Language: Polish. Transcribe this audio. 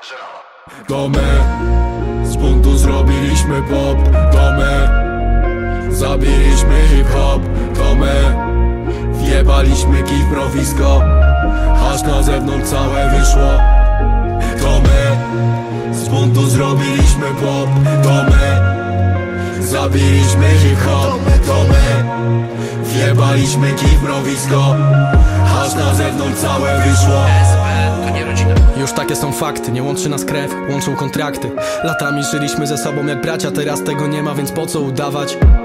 To my z buntu zrobiliśmy pop. To my zabiliśmy hip-hop. To my wjebaliśmy kij w mrowisko, aż na zewnątrz całe wyszło. To my z buntu zrobiliśmy pop. To my zabiliśmy hip-hop. To my wjebaliśmy kij w mrowisko, aż na zewnątrz całe wyszło. Już takie są fakty, nie łączy nas krew, łączą kontrakty. Latami żyliśmy ze sobą jak bracia, teraz tego nie ma, więc po co udawać?